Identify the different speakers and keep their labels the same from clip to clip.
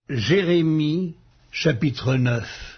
Speaker 1: Jérémie, chapitre 9.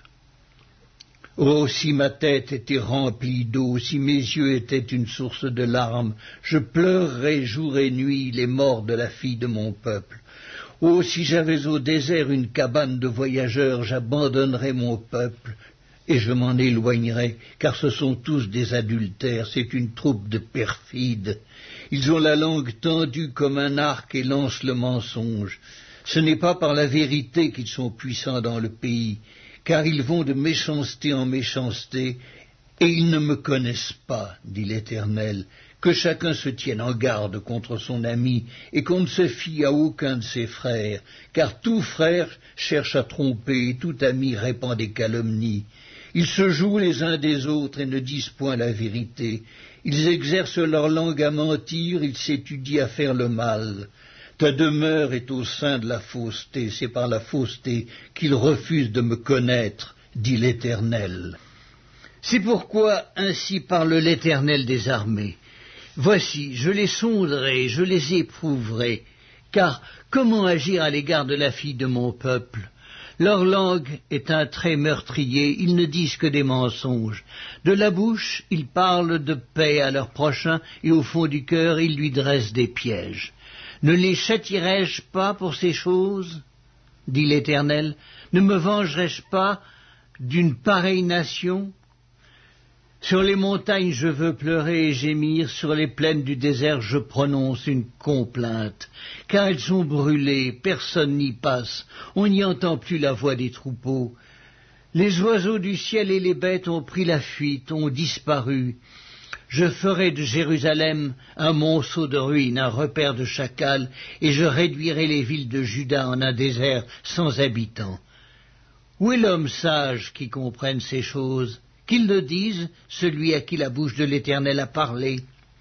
Speaker 1: Oh, si ma tête était remplie d'eau, si mes yeux étaient une source de larmes, je pleurerais jour et nuit les morts de la fille de mon peuple. Oh, si j'avais au désert une cabane de voyageurs, j'abandonnerais mon peuple et je m'en éloignerais, car ce sont tous des adultères, c'est une troupe de perfides. Ils ont la langue tendue comme un arc et lancent le mensonge. Ce n'est pas par la vérité qu'ils sont puissants dans le pays, car ils vont de méchanceté en méchanceté, et ils ne me connaissent pas, dit l'Éternel. Que chacun se tienne en garde contre son ami, et qu'on ne se fie à aucun de ses frères, car tout frère cherche à tromper, et tout ami répand des calomnies. Ils se jouent les uns des autres et ne disent point la vérité. Ils exercent leur langue à mentir, ils s'étudient à faire le mal. Ta demeure est au sein de la fausseté, c'est par la fausseté qu'ils refusent de me connaître, dit l'Éternel. C'est pourquoi ainsi parle l'Éternel des armées. Voici, je les sonderai, je les éprouverai, car comment agir à l'égard de la fille de mon peuple? Leur langue est un trait meurtrier, ils ne disent que des mensonges. De la bouche, ils parlent de paix à leur prochain, et au fond du cœur, ils lui dressent des pièges. Ne les châtierai-je pas pour ces choses, dit l'Éternel? Ne me vengerai-je pas d'une pareille nation? Sur les montagnes je veux pleurer et gémir, sur les plaines du désert je prononce une complainte, car elles sont brûlées, personne n'y passe, on n'y entend plus la voix des troupeaux. Les oiseaux du ciel et les bêtes ont pris la fuite, ont disparu. Je ferai de Jérusalem un monceau de ruines, un repère de chacals, et je réduirai les villes de Juda en un désert sans habitants. Où est l'homme sage qui comprenne ces choses? Qu'il le dise, celui à qui la bouche de l'Éternel a parlé.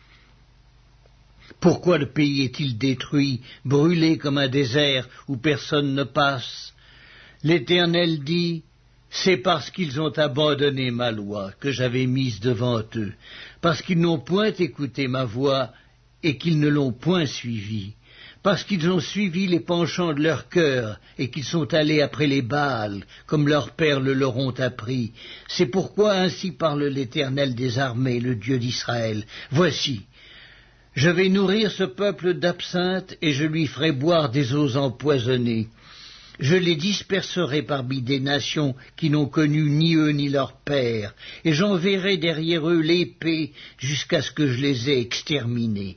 Speaker 1: Pourquoi le pays est-il détruit, brûlé comme un désert où personne ne passe? L'Éternel dit, c'est parce qu'ils ont abandonné ma loi que j'avais mise devant eux, parce qu'ils n'ont point écouté ma voix et qu'ils ne l'ont point suivie, parce qu'ils ont suivi les penchants de leur cœur et qu'ils sont allés après les Baals, comme leurs pères le leur ont appris. C'est pourquoi ainsi parle l'Éternel des armées, le Dieu d'Israël. Voici, je vais nourrir ce peuple d'absinthe et je lui ferai boire des eaux empoisonnées. Je les disperserai parmi des nations qui n'ont connu ni eux ni leurs pères, et j'enverrai derrière eux l'épée jusqu'à ce que je les ai exterminés.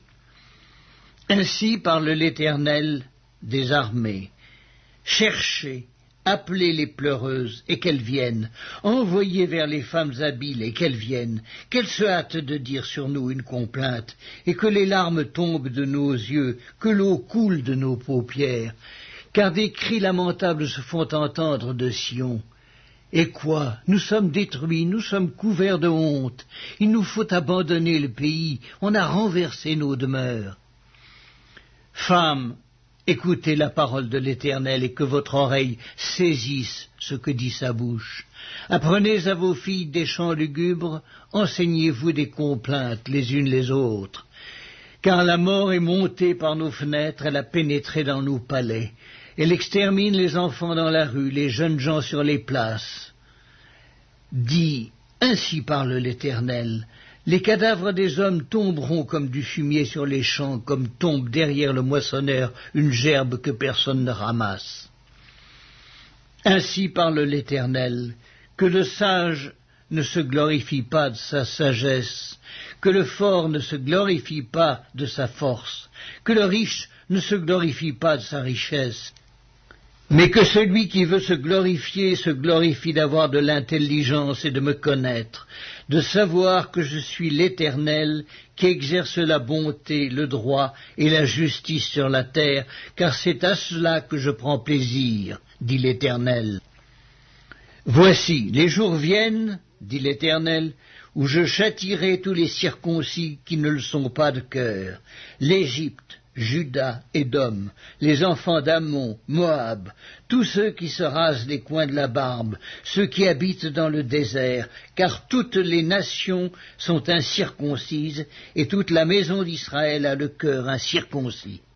Speaker 1: Ainsi parle l'Éternel des armées. Cherchez, appelez les pleureuses, et qu'elles viennent. Envoyez vers les femmes habiles, et qu'elles viennent. Qu'elles se hâtent de dire sur nous une complainte, et que les larmes tombent de nos yeux, que l'eau coule de nos paupières. Car des cris lamentables se font entendre de Sion. Et quoi? Nous sommes détruits, nous sommes couverts de honte. Il nous faut abandonner le pays, on a renversé nos demeures. Femmes, écoutez la parole de l'Éternel et que votre oreille saisisse ce que dit sa bouche. Apprenez à vos filles des chants lugubres, enseignez-vous des complaintes les unes les autres. Car la mort est montée par nos fenêtres, elle a pénétré dans nos palais. Elle extermine les enfants dans la rue, les jeunes gens sur les places. Dis, ainsi parle l'Éternel, les cadavres des hommes tomberont comme du fumier sur les champs, comme tombe derrière le moissonneur une gerbe que personne ne ramasse. Ainsi parle l'Éternel, que le sage ne se glorifie pas de sa sagesse, que le fort ne se glorifie pas de sa force, que le riche ne se glorifie pas de sa richesse, mais que celui qui veut se glorifie d'avoir de l'intelligence et de me connaître, de savoir que je suis l'Éternel qui exerce la bonté, le droit et la justice sur la terre, car c'est à cela que je prends plaisir, dit l'Éternel. Voici, les jours viennent, dit l'Éternel, où je châtierai tous les circoncis qui ne le sont pas de cœur, l'Égypte, Juda, Édom, les enfants d'Ammon, Moab, tous ceux qui se rasent les coins de la barbe, ceux qui habitent dans le désert, car toutes les nations sont incirconcises, et toute la maison d'Israël a le cœur incirconcis.